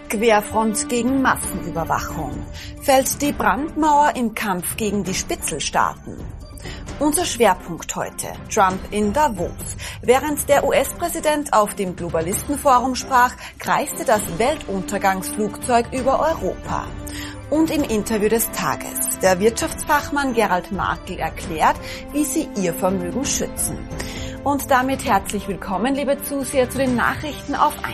Querfront gegen Massenüberwachung. Fällt die Brandmauer im Kampf gegen die Spitzelstaaten? Unser Schwerpunkt heute: Trump in Davos. Während der US-Präsident auf dem Globalistenforum sprach, kreiste das Weltuntergangsflugzeug über Europa. Und im Interview des Tages: Der Wirtschaftsfachmann Gerald Markl erklärt, wie Sie Ihr Vermögen schützen. Und damit herzlich willkommen, liebe Zuseher, zu den Nachrichten auf 1.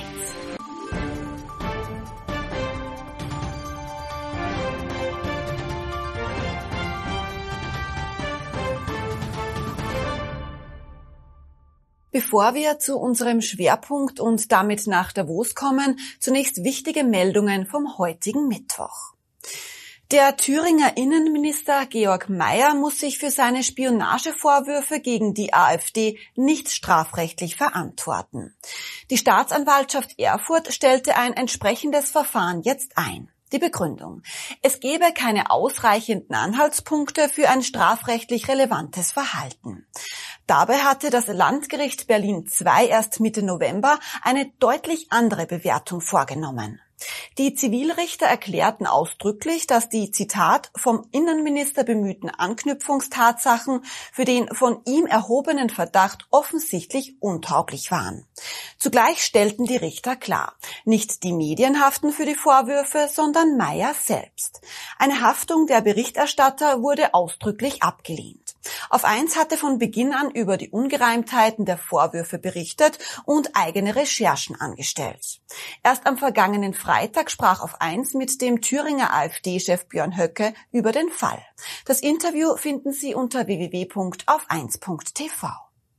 Bevor wir zu unserem Schwerpunkt und damit nach Davos kommen, zunächst wichtige Meldungen vom heutigen Mittwoch. Der Thüringer Innenminister Georg Mayer muss sich für seine Spionagevorwürfe gegen die AfD nicht strafrechtlich verantworten. Die Staatsanwaltschaft Erfurt stellte ein entsprechendes Verfahren jetzt ein. Die Begründung: Es gebe keine ausreichenden Anhaltspunkte für ein strafrechtlich relevantes Verhalten. Dabei hatte das Landgericht Berlin II erst Mitte November eine deutlich andere Bewertung vorgenommen. Die Zivilrichter erklärten ausdrücklich, dass die, Zitat, vom Innenminister bemühten Anknüpfungstatsachen für den von ihm erhobenen Verdacht offensichtlich untauglich waren. Zugleich stellten die Richter klar: Nicht die Medien haften für die Vorwürfe, sondern Mayer selbst. Eine Haftung der Berichterstatter wurde ausdrücklich abgelehnt. Auf 1 hatte von Beginn an über die Ungereimtheiten der Vorwürfe berichtet und eigene Recherchen angestellt. Erst am vergangenen Freitag sprach Auf 1 mit dem Thüringer AfD-Chef Björn Höcke über den Fall. Das Interview finden Sie unter www.auf1.tv.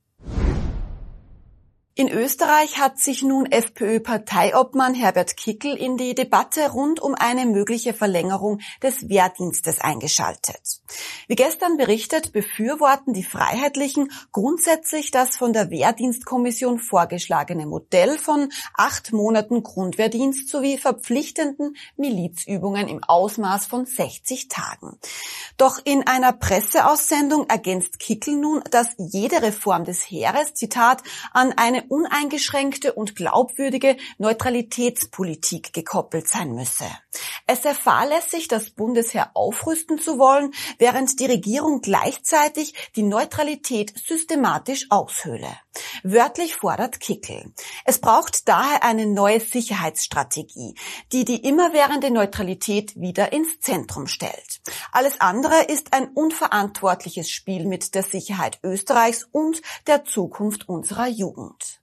In Österreich hat sich nun FPÖ-Parteiobmann Herbert Kickl in die Debatte rund um eine mögliche Verlängerung des Wehrdienstes eingeschaltet. Wie gestern berichtet, befürworten die Freiheitlichen grundsätzlich das von der Wehrdienstkommission vorgeschlagene Modell von 8 Monaten Grundwehrdienst sowie verpflichtenden Milizübungen im Ausmaß von 60 Tagen. Doch in einer Presseaussendung ergänzt Kickl nun, dass jede Reform des Heeres, Zitat, an eine uneingeschränkte und glaubwürdige Neutralitätspolitik gekoppelt sein müsse. Es sei fahrlässig, das Bundesheer aufrüsten zu wollen, während die Regierung gleichzeitig die Neutralität systematisch aushöhle. Wörtlich fordert Kickl: Es braucht daher eine neue Sicherheitsstrategie, die die immerwährende Neutralität wieder ins Zentrum stellt. Alles andere ist ein unverantwortliches Spiel mit der Sicherheit Österreichs und der Zukunft unserer Jugend.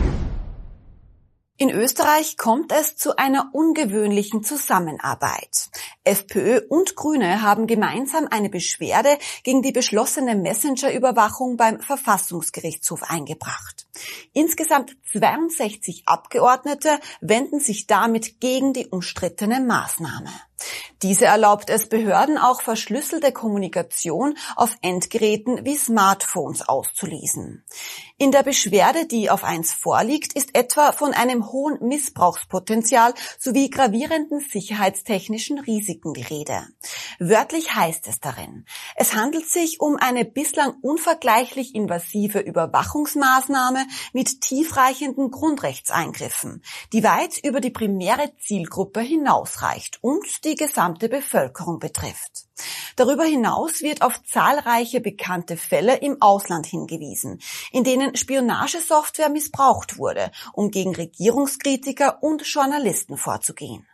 In Österreich kommt es zu einer ungewöhnlichen Zusammenarbeit. FPÖ und Grüne haben gemeinsam eine Beschwerde gegen die beschlossene Messenger-Überwachung beim Verfassungsgerichtshof eingebracht. Insgesamt 62 Abgeordnete wenden sich damit gegen die umstrittene Maßnahme. Diese erlaubt es Behörden, auch verschlüsselte Kommunikation auf Endgeräten wie Smartphones auszulesen. In der Beschwerde, die auf 1 vorliegt, ist etwa von einem hohen Missbrauchspotenzial sowie gravierenden sicherheitstechnischen Risiken die Rede. Wörtlich heißt es darin: Es handelt sich um eine bislang unvergleichlich invasive Überwachungsmaßnahme mit tiefreichenden Grundrechtseingriffen, die weit über die primäre Zielgruppe hinausreicht und die gesamte Bevölkerung betrifft. Darüber hinaus wird auf zahlreiche bekannte Fälle im Ausland hingewiesen, in denen Spionagesoftware missbraucht wurde, um gegen Regierungskritiker und Journalisten vorzugehen.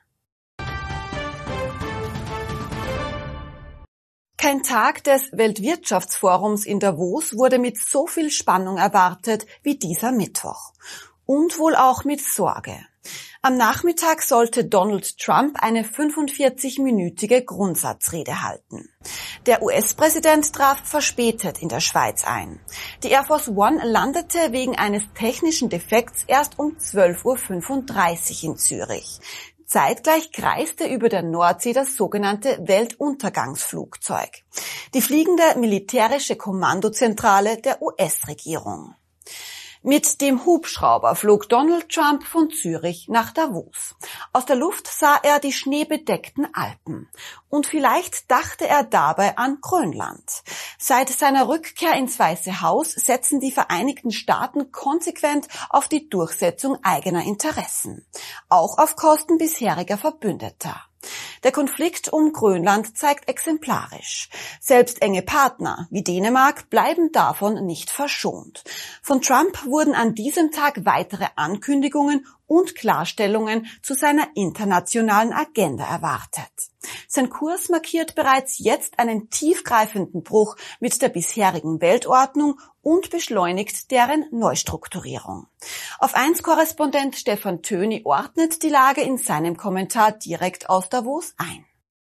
Kein Tag des Weltwirtschaftsforums in Davos wurde mit so viel Spannung erwartet wie dieser Mittwoch. Und wohl auch mit Sorge. Am Nachmittag sollte Donald Trump eine 45-minütige Grundsatzrede halten. Der US-Präsident traf verspätet in der Schweiz ein. Die Air Force One landete wegen eines technischen Defekts erst um 12:35 Uhr in Zürich. Zeitgleich kreiste über der Nordsee das sogenannte Weltuntergangsflugzeug, die fliegende militärische Kommandozentrale der US-Regierung. Mit dem Hubschrauber flog Donald Trump von Zürich nach Davos. Aus der Luft sah er die schneebedeckten Alpen. Und vielleicht dachte er dabei an Grönland. Seit seiner Rückkehr ins Weiße Haus setzen die Vereinigten Staaten konsequent auf die Durchsetzung eigener Interessen. Auch auf Kosten bisheriger Verbündeter. Der Konflikt um Grönland zeigt exemplarisch. Selbst enge Partner wie Dänemark bleiben davon nicht verschont. Von Trump wurden an diesem Tag weitere Ankündigungen und Klarstellungen zu seiner internationalen Agenda erwartet. Sein Kurs markiert bereits jetzt einen tiefgreifenden Bruch mit der bisherigen Weltordnung und beschleunigt deren Neustrukturierung. Auf 1-Korrespondent Stefan Töni ordnet die Lage in seinem Kommentar direkt aus Davos ein.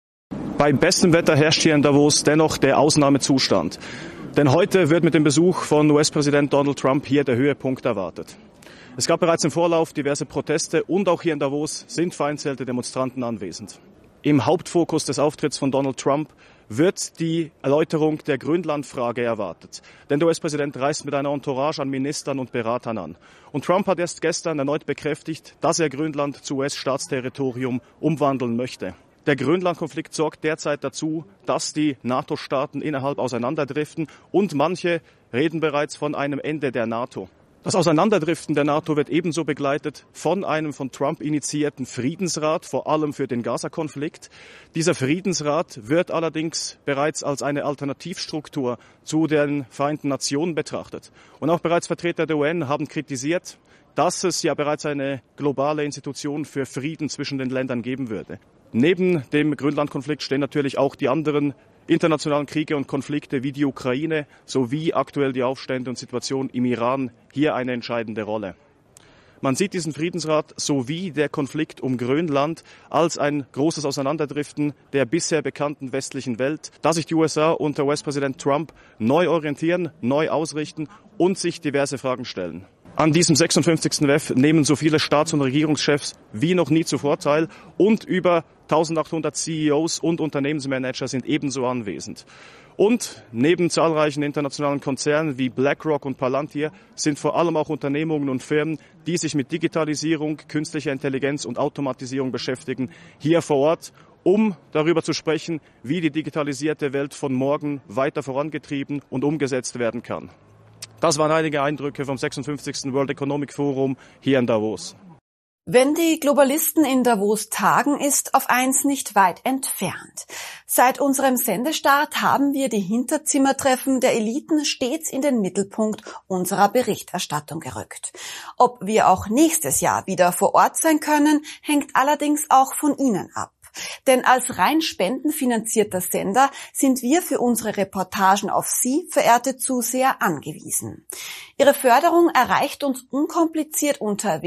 Bei bestem Wetter herrscht hier in Davos dennoch der Ausnahmezustand. Denn heute wird mit dem Besuch von US-Präsident Donald Trump hier der Höhepunkt erwartet. Es gab bereits im Vorlauf diverse Proteste und auch hier in Davos sind vereinzelte Demonstranten anwesend. Im Hauptfokus des Auftritts von Donald Trump wird die Erläuterung der Grönlandfrage erwartet. Denn der US-Präsident reist mit einer Entourage an Ministern und Beratern an. Und Trump hat erst gestern erneut bekräftigt, dass er Grönland zu US-Staatsterritorium umwandeln möchte. Der Grönland-Konflikt sorgt derzeit dazu, dass die NATO-Staaten innerhalb auseinanderdriften und manche reden bereits von einem Ende der NATO. Das Auseinanderdriften der NATO wird ebenso begleitet von einem von Trump initiierten Friedensrat, vor allem für den Gaza-Konflikt. Dieser Friedensrat wird allerdings bereits als eine Alternativstruktur zu den Vereinten Nationen betrachtet. Und auch bereits Vertreter der UN haben kritisiert, dass es ja bereits eine globale Institution für Frieden zwischen den Ländern geben würde. Neben dem Grönland-Konflikt stehen natürlich auch die anderen internationalen Kriege und Konflikte wie die Ukraine sowie aktuell die Aufstände und Situation im Iran hier eine entscheidende Rolle. Man sieht diesen Friedensrat sowie der Konflikt um Grönland als ein großes Auseinanderdriften der bisher bekannten westlichen Welt, da sich die USA unter US-Präsident Trump neu orientieren, neu ausrichten und sich diverse Fragen stellen. An diesem 56. WEF nehmen so viele Staats- und Regierungschefs wie noch nie zuvor teil und über 1800 CEOs und Unternehmensmanager sind ebenso anwesend. Und neben zahlreichen internationalen Konzernen wie BlackRock und Palantir sind vor allem auch Unternehmungen und Firmen, die sich mit Digitalisierung, künstlicher Intelligenz und Automatisierung beschäftigen, hier vor Ort, um darüber zu sprechen, wie die digitalisierte Welt von morgen weiter vorangetrieben und umgesetzt werden kann. Das waren einige Eindrücke vom 56. World Economic Forum hier in Davos. Wenn die Globalisten in Davos tagen, ist auf eins nicht weit entfernt. Seit unserem Sendestart haben wir die Hinterzimmertreffen der Eliten stets in den Mittelpunkt unserer Berichterstattung gerückt. Ob wir auch nächstes Jahr wieder vor Ort sein können, hängt allerdings auch von Ihnen ab. Denn als rein spendenfinanzierter Sender sind wir für unsere Reportagen auf Sie, verehrte Zuseher, angewiesen. Ihre Förderung erreicht uns unkompliziert unter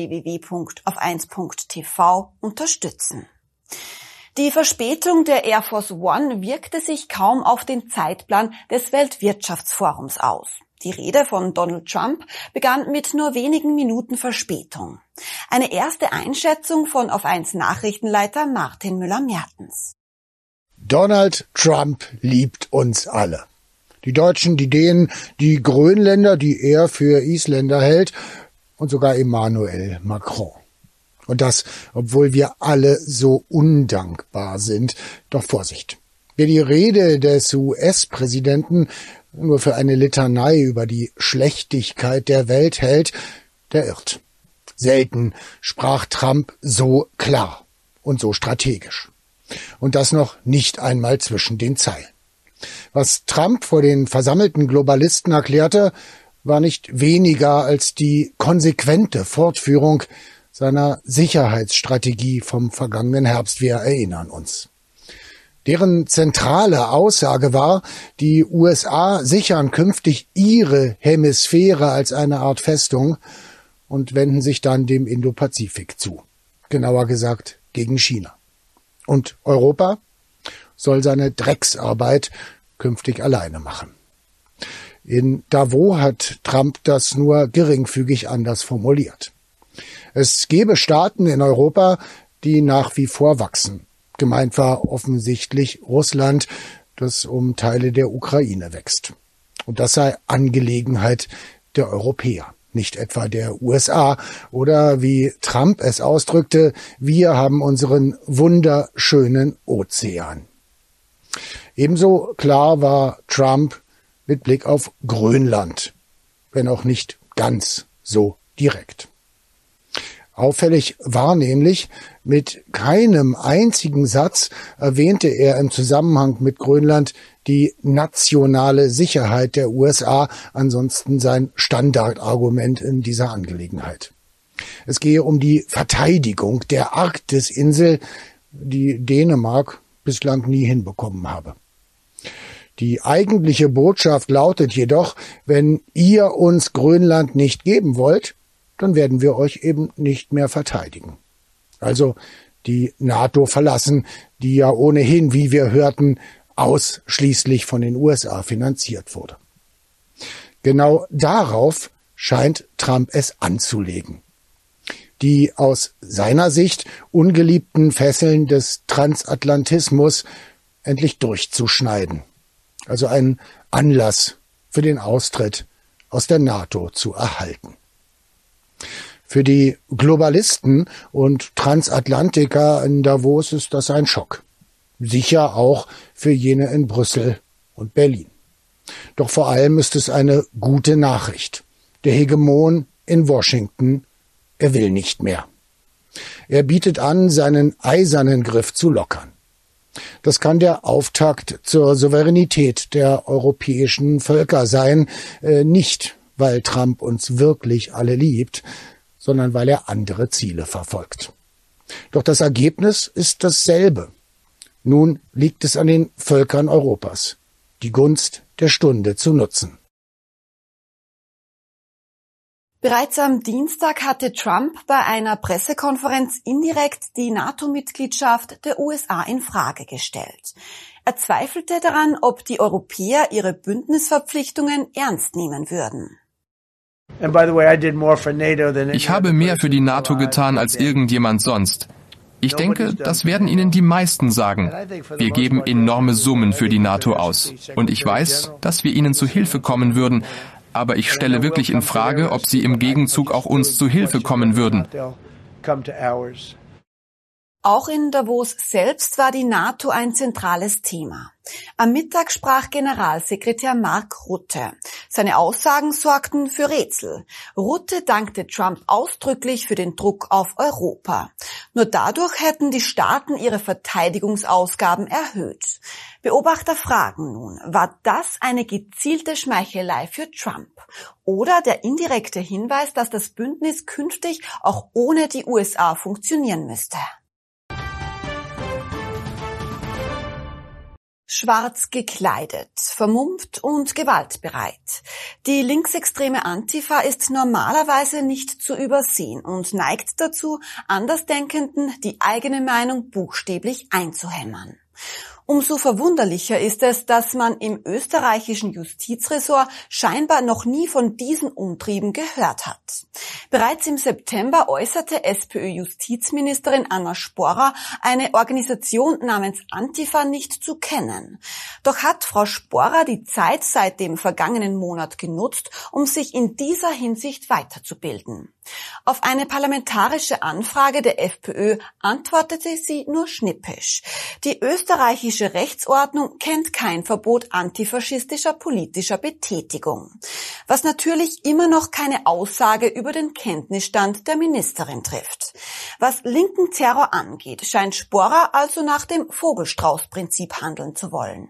www.auf1.tv unterstützen. Die Verspätung der Air Force One wirkte sich kaum auf den Zeitplan des Weltwirtschaftsforums aus. Die Rede von Donald Trump begann mit nur wenigen Minuten Verspätung. Eine erste Einschätzung von Auf1 Nachrichtenleiter Martin Müller-Mertens. Donald Trump liebt uns alle. Die Deutschen, die Dänen, die Grönländer, die er für Isländer hält und sogar Emmanuel Macron. Und das, obwohl wir alle so undankbar sind. Doch Vorsicht. Wer die Rede des US-Präsidenten nur für eine Litanei über die Schlechtigkeit der Welt hält, der irrt. Selten sprach Trump so klar und so strategisch. Und das noch nicht einmal zwischen den Zeilen. Was Trump vor den versammelten Globalisten erklärte, war nicht weniger als die konsequente Fortführung seiner Sicherheitsstrategie vom vergangenen Herbst. Wir erinnern uns. Deren zentrale Aussage war, die USA sichern künftig ihre Hemisphäre als eine Art Festung und wenden sich dann dem Indopazifik zu. Genauer gesagt gegen China. Und Europa soll seine Drecksarbeit künftig alleine machen. In Davos hat Trump das nur geringfügig anders formuliert. Es gebe Staaten in Europa, die nach wie vor wachsen. Gemeint war offensichtlich Russland, das Teile der Ukraine wächst. Und das sei Angelegenheit der Europäer. nicht etwa der USA. Oder wie Trump es ausdrückte, wir haben unseren wunderschönen Ozean. Ebenso klar war Trump mit Blick auf Grönland, wenn auch nicht ganz so direkt. Auffällig war nämlich, mit keinem einzigen Satz erwähnte er im Zusammenhang mit Grönland die nationale Sicherheit der USA, ansonsten sein Standardargument in dieser Angelegenheit. Es gehe um die Verteidigung der Arktisinsel, die Dänemark bislang nie hinbekommen habe. Die eigentliche Botschaft lautet jedoch, wenn ihr uns Grönland nicht geben wollt, dann werden wir euch eben nicht mehr verteidigen. Also die NATO verlassen, die ja ohnehin, wie wir hörten, ausschließlich von den USA finanziert wurde. Genau darauf scheint Trump es anzulegen. Die aus seiner Sicht ungeliebten Fesseln des Transatlantismus endlich durchzuschneiden. Also einen Anlass für den Austritt aus der NATO zu erhalten. Für die Globalisten und Transatlantiker in Davos ist das ein Schock. Sicher auch für jene in Brüssel und Berlin. Doch vor allem ist es eine gute Nachricht. Der Hegemon in Washington, er will nicht mehr. Er bietet an, seinen eisernen Griff zu lockern. Das kann der Auftakt zur Souveränität der europäischen Völker sein, nicht weil Trump uns wirklich alle liebt, sondern weil er andere Ziele verfolgt. Doch das Ergebnis ist dasselbe. Nun liegt es an den Völkern Europas, die Gunst der Stunde zu nutzen. Bereits am Dienstag hatte Trump bei einer Pressekonferenz indirekt die NATO-Mitgliedschaft der USA in Frage gestellt. Er zweifelte daran, ob die Europäer ihre Bündnisverpflichtungen ernst nehmen würden. Ich habe mehr für die NATO getan als irgendjemand sonst. Ich denke, das werden Ihnen die meisten sagen. Wir geben enorme Summen für die NATO aus. Und ich weiß, dass wir Ihnen zu Hilfe kommen würden. Aber ich stelle wirklich in Frage, ob Sie im Gegenzug auch uns zu Hilfe kommen würden. Auch in Davos selbst war die NATO ein zentrales Thema. Am Mittag sprach Generalsekretär Mark Rutte. Seine Aussagen sorgten für Rätsel. Rutte dankte Trump ausdrücklich für den Druck auf Europa. Nur dadurch hätten die Staaten ihre Verteidigungsausgaben erhöht. Beobachter fragen nun, war das eine gezielte Schmeichelei für Trump? Oder der indirekte Hinweis, dass das Bündnis künftig auch ohne die USA funktionieren müsste? Schwarz gekleidet, vermummt und gewaltbereit. Die linksextreme Antifa ist normalerweise nicht zu übersehen und neigt dazu, Andersdenkenden die eigene Meinung buchstäblich einzuhämmern. Umso verwunderlicher ist es, dass man im österreichischen Justizressort scheinbar noch nie von diesen Umtrieben gehört hat. Bereits im September äußerte SPÖ-Justizministerin Anna Sporra, eine Organisation namens Antifa nicht zu kennen. Doch hat Frau Sporra die Zeit seit dem vergangenen Monat genutzt, um sich in dieser Hinsicht weiterzubilden. Auf eine parlamentarische Anfrage der FPÖ antwortete sie nur schnippisch. Die österreichische Rechtsordnung kennt kein Verbot antifaschistischer politischer Betätigung. Was natürlich immer noch keine Aussage über den Kenntnisstand der Ministerin trifft. Was linken Terror angeht, scheint Sporra also nach dem Vogelstrauß-Prinzip handeln zu wollen.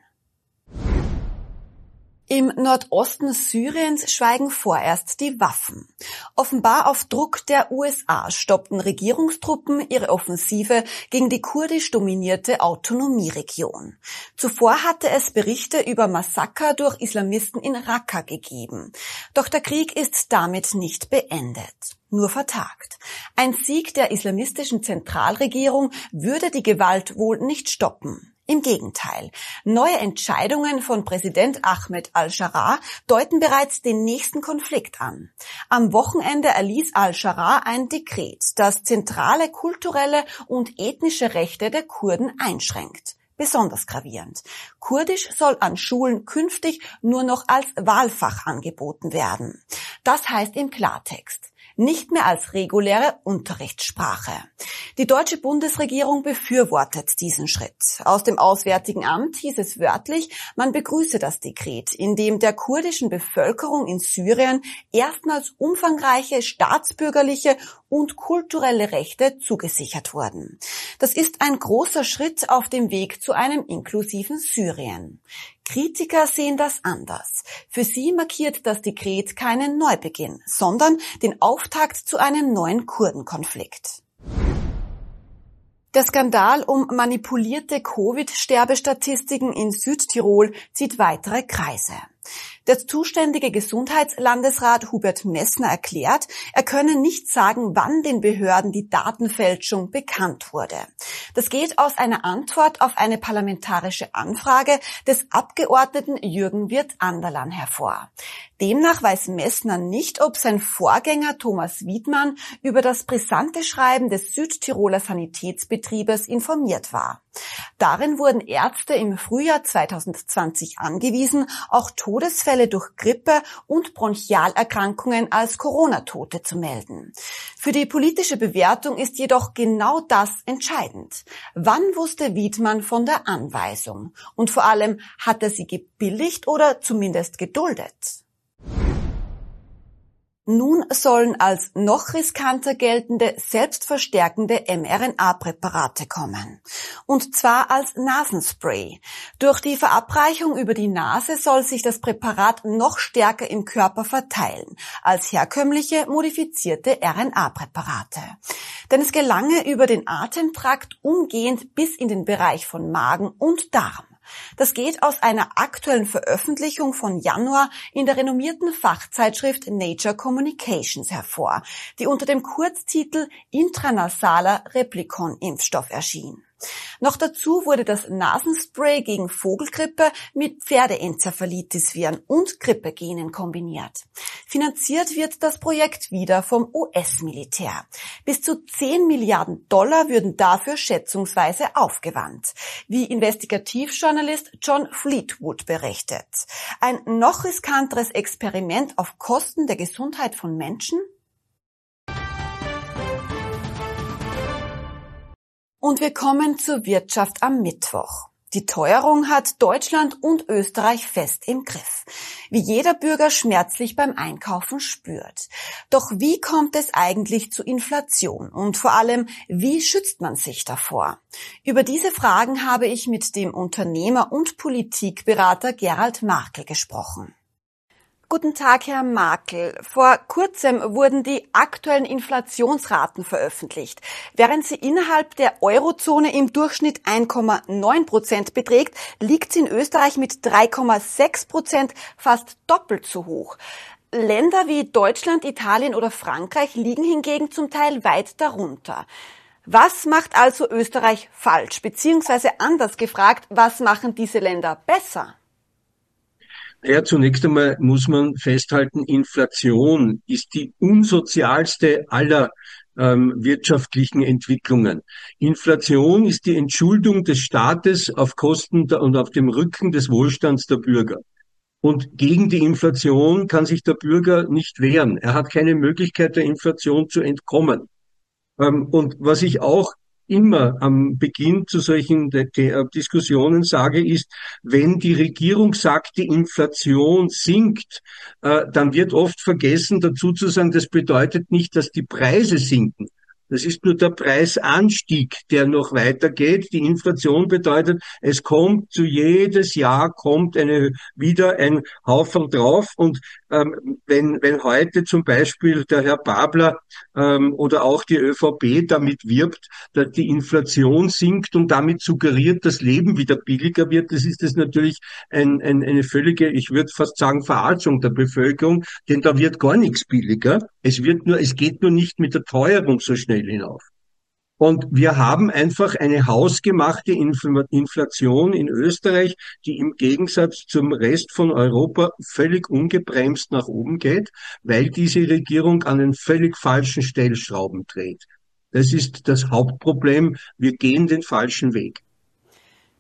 Im Nordosten Syriens schweigen vorerst die Waffen. Offenbar auf Druck der USA stoppten Regierungstruppen ihre Offensive gegen die kurdisch dominierte Autonomieregion. Zuvor hatte es Berichte über Massaker durch Islamisten in Raqqa gegeben. Doch der Krieg ist damit nicht beendet, nur vertagt. Ein Sieg der islamistischen Zentralregierung würde die Gewalt wohl nicht stoppen. Im Gegenteil, neue Entscheidungen von Präsident Ahmed al-Sharaa deuten bereits den nächsten Konflikt an. Am Wochenende erließ al-Sharaa ein Dekret, das zentrale kulturelle und ethnische Rechte der Kurden einschränkt. besonders gravierend. Kurdisch soll an Schulen künftig nur noch als Wahlfach angeboten werden. Das heißt im Klartext: nicht mehr als reguläre Unterrichtssprache. Die deutsche Bundesregierung befürwortet diesen Schritt. Aus dem Auswärtigen Amt hieß es wörtlich, man begrüße das Dekret, in dem der kurdischen Bevölkerung in Syrien erstmals umfangreiche staatsbürgerliche und kulturelle Rechte zugesichert wurden. Das ist ein großer Schritt auf dem Weg zu einem inklusiven Syrien. Kritiker sehen das anders. Für sie markiert das Dekret keinen Neubeginn, sondern den Auftakt zu einem neuen Kurdenkonflikt. Der Skandal um manipulierte Covid-Sterbestatistiken in Südtirol zieht weitere Kreise. Der zuständige Gesundheitslandesrat Hubert Messner erklärt, er könne nicht sagen, wann den Behörden die Datenfälschung bekannt wurde. Das geht aus einer Antwort auf eine parlamentarische Anfrage des Abgeordneten Jürgen Wirth-Anderlan hervor. Demnach weiß Messner nicht, ob sein Vorgänger Thomas Wiedmann über das brisante Schreiben des Südtiroler Sanitätsbetriebes informiert war. Darin wurden Ärzte im Frühjahr 2020 angewiesen, auch Todesfälle durch Grippe und Bronchialerkrankungen als Corona-Tote zu melden. Für die politische Bewertung ist jedoch genau das entscheidend. Wann wusste Wiedmann von der Anweisung? Und vor allem, hat er sie gebilligt oder zumindest geduldet? Nun sollen als noch riskanter geltende selbstverstärkende mRNA-Präparate kommen. Und zwar als Nasenspray. Durch die Verabreichung über die Nase soll sich das Präparat noch stärker im Körper verteilen als herkömmliche modifizierte RNA-Präparate. Denn es gelange über den Atemtrakt umgehend bis in den Bereich von Magen und Darm. Das geht aus einer aktuellen Veröffentlichung von Januar in der renommierten Fachzeitschrift Nature Communications hervor, die unter dem Kurztitel Intranasaler Replikon-Impfstoff erschien. Noch dazu wurde das Nasenspray gegen Vogelgrippe mit Pferdeenzephalitis-Viren und Grippegenen kombiniert. Finanziert wird das Projekt wieder vom US-Militär. Bis zu 10 Milliarden Dollar würden dafür schätzungsweise aufgewandt, wie Investigativjournalist John Fleetwood berichtet. Ein noch riskanteres Experiment auf Kosten der Gesundheit von Menschen? Und wir kommen zur Wirtschaft am Mittwoch. Die Teuerung hat Deutschland und Österreich fest im Griff, wie jeder Bürger schmerzlich beim Einkaufen spürt. Doch wie kommt es eigentlich zu Inflation und vor allem, wie schützt man sich davor? Über diese Fragen habe ich mit dem Unternehmer und Politikberater Gerald Markel gesprochen. Guten Tag, Herr Markel. Vor kurzem wurden die aktuellen Inflationsraten veröffentlicht. Während sie innerhalb der Eurozone im Durchschnitt 1,9% beträgt, liegt sie in Österreich mit 3,6% fast doppelt so hoch. Länder wie Deutschland, Italien oder Frankreich liegen hingegen zum Teil weit darunter. Was macht also Österreich falsch? Beziehungsweise anders gefragt, was machen diese Länder besser? Ja, zunächst einmal muss man festhalten, Inflation ist die unsozialste aller wirtschaftlichen Entwicklungen. Inflation ist die Entschuldung des Staates auf Kosten und auf dem Rücken des Wohlstands der Bürger. Und gegen die Inflation kann sich der Bürger nicht wehren. Er hat keine Möglichkeit, der Inflation zu entkommen. Und was ich auch immer am Beginn zu solchen Diskussionen sage, ist, wenn die Regierung sagt, die Inflation sinkt, dann wird oft vergessen, dazu zu sagen, das bedeutet nicht, dass die Preise sinken. Das ist nur der Preisanstieg, der noch weitergeht. Die Inflation bedeutet, es kommt jedes Jahr kommt wieder ein Haufen drauf. Und wenn heute zum Beispiel der Herr Babler oder auch die ÖVP damit wirbt, dass die Inflation sinkt und damit suggeriert, dass Leben wieder billiger wird, das ist natürlich eine völlige, ich würde fast sagen, Verarschung der Bevölkerung, denn da wird gar nichts billiger. Es geht nur nicht mit der Teuerung so schnell hinauf. Und wir haben einfach eine hausgemachte Inflation in Österreich, die im Gegensatz zum Rest von Europa völlig ungebremst nach oben geht, weil diese Regierung an den völlig falschen Stellschrauben dreht. Das ist das Hauptproblem. Wir gehen den falschen Weg.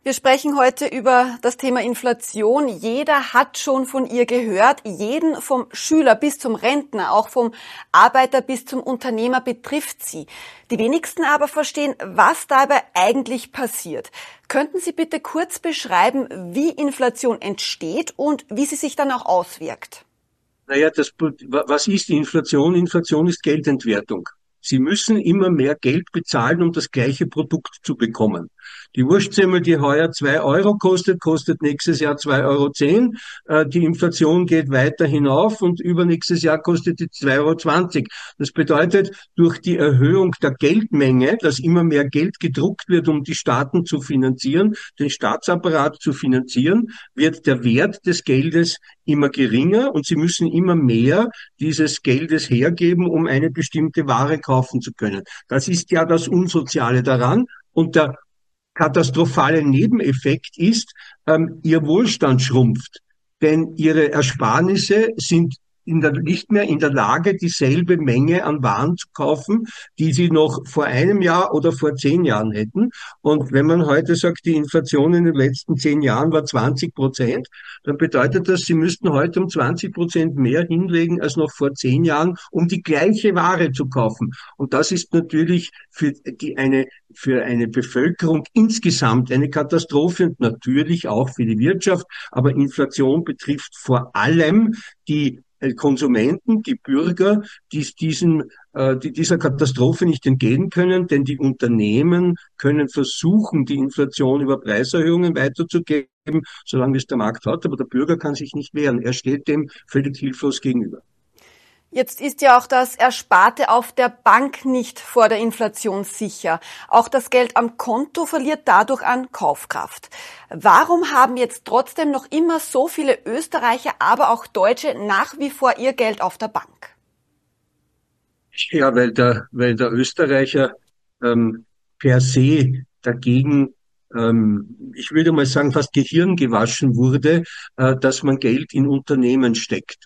Wir sprechen heute über das Thema Inflation. Jeder hat schon von ihr gehört. Jeden vom Schüler bis zum Rentner, auch vom Arbeiter bis zum Unternehmer betrifft sie. Die wenigsten aber verstehen, was dabei eigentlich passiert. Könnten Sie bitte kurz beschreiben, wie Inflation entsteht und wie sie sich dann auch auswirkt? Naja, was ist Inflation? Inflation ist Geldentwertung. Sie müssen immer mehr Geld bezahlen, um das gleiche Produkt zu bekommen. Die Wurstsemmel, die heuer 2 Euro kostet nächstes Jahr 2,10 Euro. Die Inflation geht weiter hinauf und übernächstes Jahr kostet die 2,20 Euro. Das bedeutet, durch die Erhöhung der Geldmenge, dass immer mehr Geld gedruckt wird, um die Staaten zu finanzieren, den Staatsapparat zu finanzieren, wird der Wert des Geldes immer geringer und sie müssen immer mehr dieses Geldes hergeben, um eine bestimmte Ware kaufen zu können. Das ist ja das Unsoziale daran. Und der katastrophale Nebeneffekt ist, ihr Wohlstand schrumpft. Denn ihre Ersparnisse sind nicht mehr in der Lage, dieselbe Menge an Waren zu kaufen, die sie noch vor einem Jahr oder vor 10 Jahren hätten. Und wenn man heute sagt, die Inflation in den letzten 10 Jahren war 20%, dann bedeutet das, sie müssten heute um 20% mehr hinlegen als noch vor 10 Jahren, um die gleiche Ware zu kaufen. Und das ist natürlich für eine Bevölkerung insgesamt eine Katastrophe und natürlich auch für die Wirtschaft. Aber Inflation betrifft vor allem die Konsumenten, die Bürger, die dieser Katastrophe nicht entgehen können, denn die Unternehmen können versuchen, die Inflation über Preiserhöhungen weiterzugeben, solange es der Markt hat, aber der Bürger kann sich nicht wehren. Er steht dem völlig hilflos gegenüber. Jetzt ist ja auch das Ersparte auf der Bank nicht vor der Inflation sicher. Auch das Geld am Konto verliert dadurch an Kaufkraft. Warum haben jetzt trotzdem noch immer so viele Österreicher, aber auch Deutsche nach wie vor ihr Geld auf der Bank? Ja, weil der Österreicher per se dagegen, ich würde mal sagen, fast gehirngewaschen wurde, dass man Geld in Unternehmen steckt.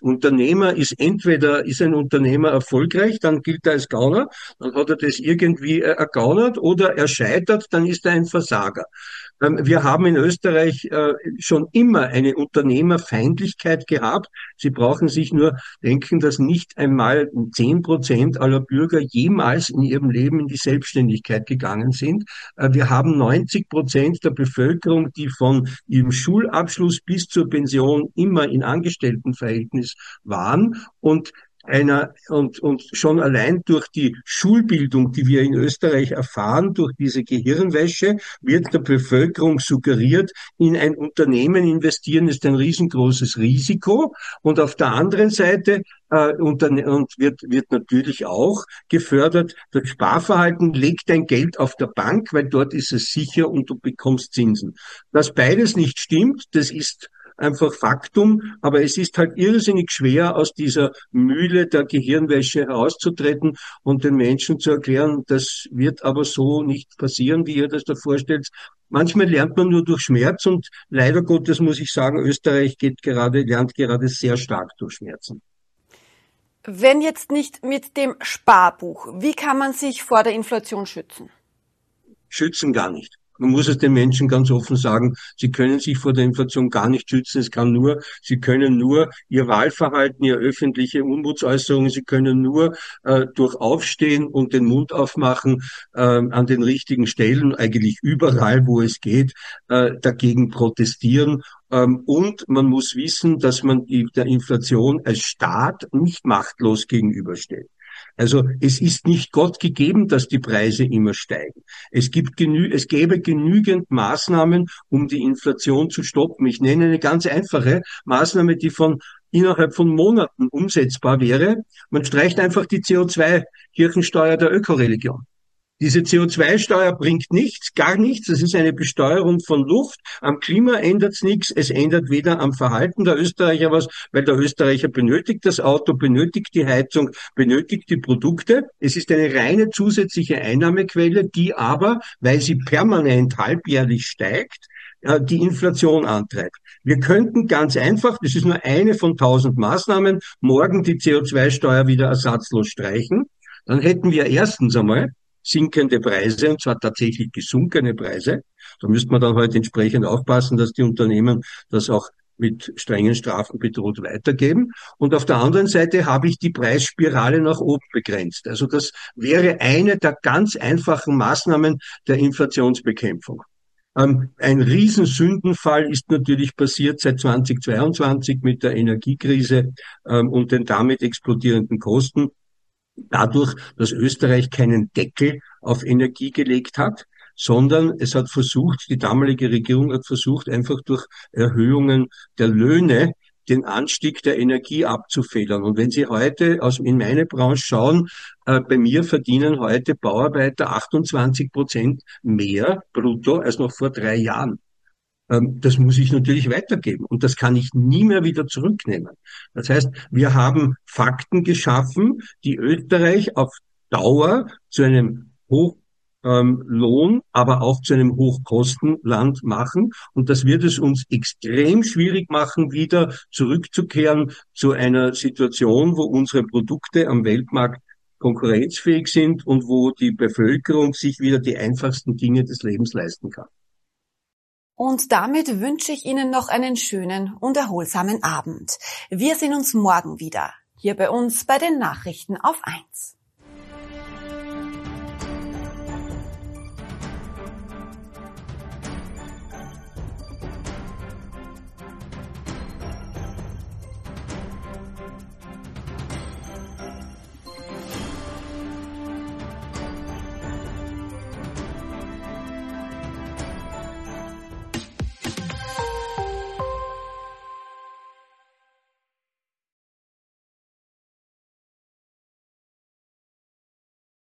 Ist ein Unternehmer erfolgreich, dann gilt er als Gauner, dann hat er das irgendwie ergaunert, oder er scheitert, dann ist er ein Versager. Wir haben in Österreich schon immer eine Unternehmerfeindlichkeit gehabt. Sie brauchen sich nur denken, dass nicht einmal 10% aller Bürger jemals in ihrem Leben in die Selbstständigkeit gegangen sind. Wir haben 90% der Bevölkerung, die von ihrem Schulabschluss bis zur Pension immer in Angestelltenverhältnis waren und schon allein durch die Schulbildung, die wir in Österreich erfahren, durch diese Gehirnwäsche, wird der Bevölkerung suggeriert, in ein Unternehmen investieren ist ein riesengroßes Risiko. Und auf der anderen Seite wird natürlich auch gefördert, das Sparverhalten, leg dein Geld auf der Bank, weil dort ist es sicher und du bekommst Zinsen. Dass beides nicht stimmt, das ist einfach Faktum, aber es ist halt irrsinnig schwer, aus dieser Mühle der Gehirnwäsche herauszutreten und den Menschen zu erklären, das wird aber so nicht passieren, wie ihr das da vorstellt. Manchmal lernt man nur durch Schmerz und leider Gottes muss ich sagen, Österreich lernt gerade sehr stark durch Schmerzen. Wenn jetzt nicht mit dem Sparbuch, wie kann man sich vor der Inflation schützen? Schützen gar nicht. Man muss es den Menschen ganz offen sagen, sie können sich vor der Inflation gar nicht schützen. Sie können nur ihr Wahlverhalten, ihre öffentliche Unmutsäußerungen, sie können nur durch Aufstehen und den Mund aufmachen an den richtigen Stellen, eigentlich überall, wo es geht, dagegen protestieren. Und man muss wissen, dass man der Inflation als Staat nicht machtlos gegenübersteht. Also es ist nicht Gott gegeben, dass die Preise immer steigen. Es gäbe genügend Maßnahmen, um die Inflation zu stoppen. Ich nenne eine ganz einfache Maßnahme, die innerhalb von Monaten umsetzbar wäre. Man streicht einfach die CO2-Kirchensteuer der Ökoreligion. Diese CO2-Steuer bringt nichts, gar nichts. Es ist eine Besteuerung von Luft. Am Klima ändert's nichts. Es ändert weder am Verhalten der Österreicher was, weil der Österreicher benötigt das Auto, benötigt die Heizung, benötigt die Produkte. Es ist eine reine zusätzliche Einnahmequelle, die aber, weil sie permanent halbjährlich steigt, die Inflation antreibt. Wir könnten ganz einfach, das ist nur eine von 1000 Maßnahmen, morgen die CO2-Steuer wieder ersatzlos streichen. Dann hätten wir erstens einmal sinkende Preise, und zwar tatsächlich gesunkene Preise. Da müsste man dann halt entsprechend aufpassen, dass die Unternehmen das auch mit strengen Strafen bedroht weitergeben. Und auf der anderen Seite habe ich die Preisspirale nach oben begrenzt. Also das wäre eine der ganz einfachen Maßnahmen der Inflationsbekämpfung. Ein Riesensündenfall ist natürlich passiert seit 2022 mit der Energiekrise und den damit explodierenden Kosten. Dadurch, dass Österreich keinen Deckel auf Energie gelegt hat, sondern es hat versucht, die damalige Regierung hat versucht, einfach durch Erhöhungen der Löhne den Anstieg der Energie abzufedern. Und wenn Sie heute in meine Branche schauen, bei mir verdienen heute Bauarbeiter 28% mehr brutto als noch vor 3 Jahren. Das muss ich natürlich weitergeben und das kann ich nie mehr wieder zurücknehmen. Das heißt, wir haben Fakten geschaffen, die Österreich auf Dauer zu einem Hochlohn, aber auch zu einem Hochkostenland machen. Und das wird es uns extrem schwierig machen, wieder zurückzukehren zu einer Situation, wo unsere Produkte am Weltmarkt konkurrenzfähig sind und wo die Bevölkerung sich wieder die einfachsten Dinge des Lebens leisten kann. Und damit wünsche ich Ihnen noch einen schönen und erholsamen Abend. Wir sehen uns morgen wieder, hier bei uns bei den Nachrichten auf 1.